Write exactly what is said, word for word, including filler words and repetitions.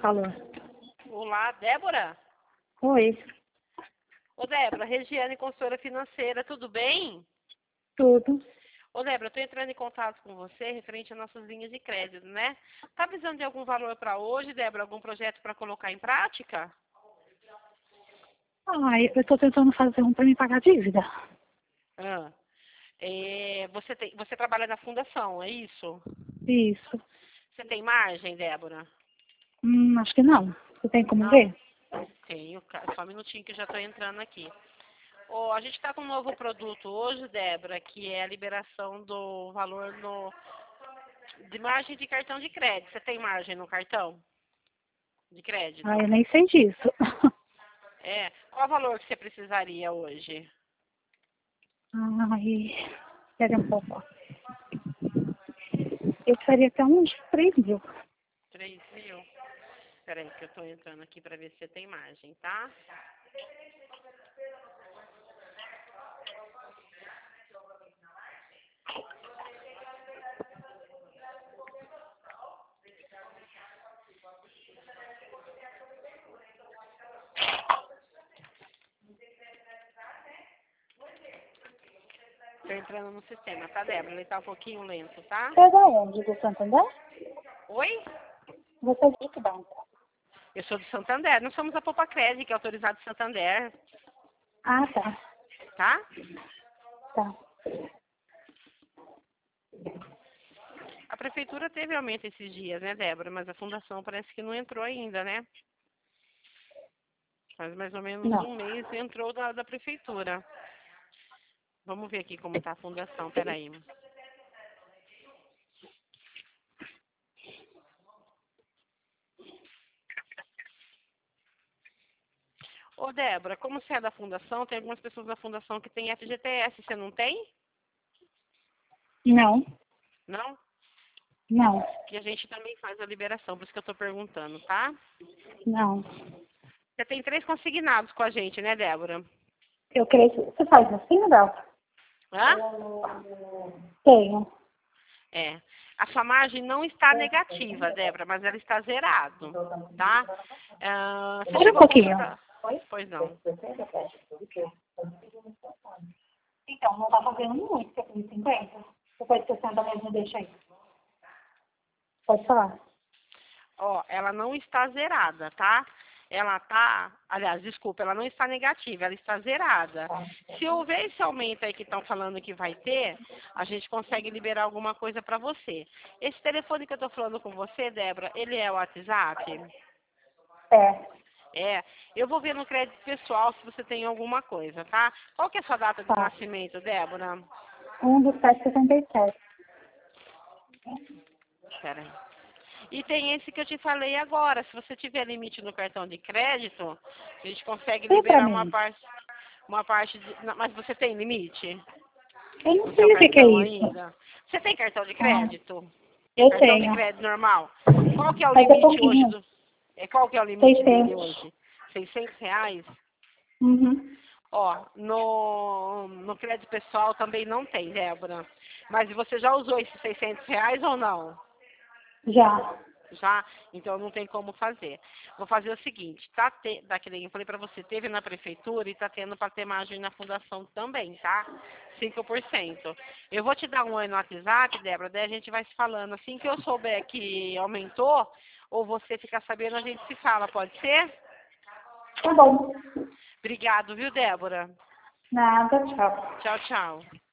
Alô? Olá, Débora? Oi, Ô, Débora, Regiane, consultora financeira, tudo bem? tudo. Ô, Débora, eu estou entrando em contato com você referente às nossas linhas de crédito, né? Tá precisando de algum valor para hoje, Débora? Algum projeto para colocar em prática? Ai, eu estou tentando fazer um para me pagar a dívida. Ah, é, você, tem, você trabalha na fundação, é isso? Isso. Você tem margem, Débora? Hum, acho que não. Você tem como Não? ver? Tenho, ca- só um minutinho que eu já estou entrando aqui. Ô, a gente está com um novo produto hoje, Débora, que é a liberação do valor no, de margem de cartão de crédito. Você tem margem no cartão de crédito? Ai, eu nem sei disso. É. Qual o valor que você precisaria hoje? Ai, espera um pouco. Eu precisaria até uns três mil. Três mil? Peraí, que eu estou entrando aqui para ver se você tem margem, tá? Estou entrando no sistema, tá, Débora? Ele está um pouquinho lento, tá? Você é da onde? Do Santander? Oi? Você é de que banco? Eu sou do Santander. Nós somos a Poupa Crédito, que é autorizado do Santander, Ah, tá. tá? Tá. A prefeitura teve aumento esses dias, né, Débora? Mas a fundação parece que não entrou ainda, né? Faz mais ou menos Não. um mês entrou da, da prefeitura. Vamos ver aqui como está a fundação, peraí. Ô, Débora, como você é da fundação, tem algumas pessoas da fundação que têm F G T S, você não tem? Não. Não? Não. Que a gente também faz a liberação, por isso que eu estou perguntando, tá? Não. Você tem três consignados com a gente, né, Débora? Eu creio que... Você faz assim, Adel? Hã? Tenho. É. A sua margem não está negativa, Débora, mas ela está zerado, tá? Ah, você Espera um chegou a pouquinho. consultar? Pois não. Então, não tá fazendo muito, você tem cinquenta? Depois de sessenta mesmo, deixa aí. Pode falar. Ó, ela não está zerada, tá? Ela tá, aliás, desculpa, ela não está negativa, ela está zerada. Se houver esse aumento aí que estão falando que vai ter, a gente consegue liberar alguma coisa para você. Esse telefone que eu estou falando com você, Débora, ele é o WhatsApp? É. É. Eu vou ver no crédito pessoal se você tem alguma coisa, tá? Qual que é a sua data de Tá. nascimento, Débora? Um dos sete sessenta e sete. Espera aí. E tem esse que eu te falei agora. Se você tiver limite no cartão de crédito, a gente consegue Vê pra liberar uma mim. parte, uma parte de, não, mas você tem limite Eu no não seu sei o que, que é cartão isso. ainda? Você tem cartão de Ah, crédito? eu Cartão de tenho. crédito normal? Qual que é o Mas é limite hoje pouquinho. do... É, qual que é o limite dele seiscentos. hoje? seiscentos reais? Uhum. Ó, no, no crédito pessoal também não tem, Débora. Mas você já usou esses seiscentos reais ou não? Já. Já? Então não tem como fazer. Vou fazer o seguinte, tá te, daquele que eu falei pra você, teve na prefeitura e tá tendo para ter margem na fundação também, tá? cinco por cento. Eu vou te dar um oi no WhatsApp, Débora, daí a gente vai se falando. Assim que eu souber que aumentou, ou você ficar sabendo, a gente se fala, pode ser? Tá bom. Obrigado, viu, Débora? Nada, tchau. Tchau, tchau.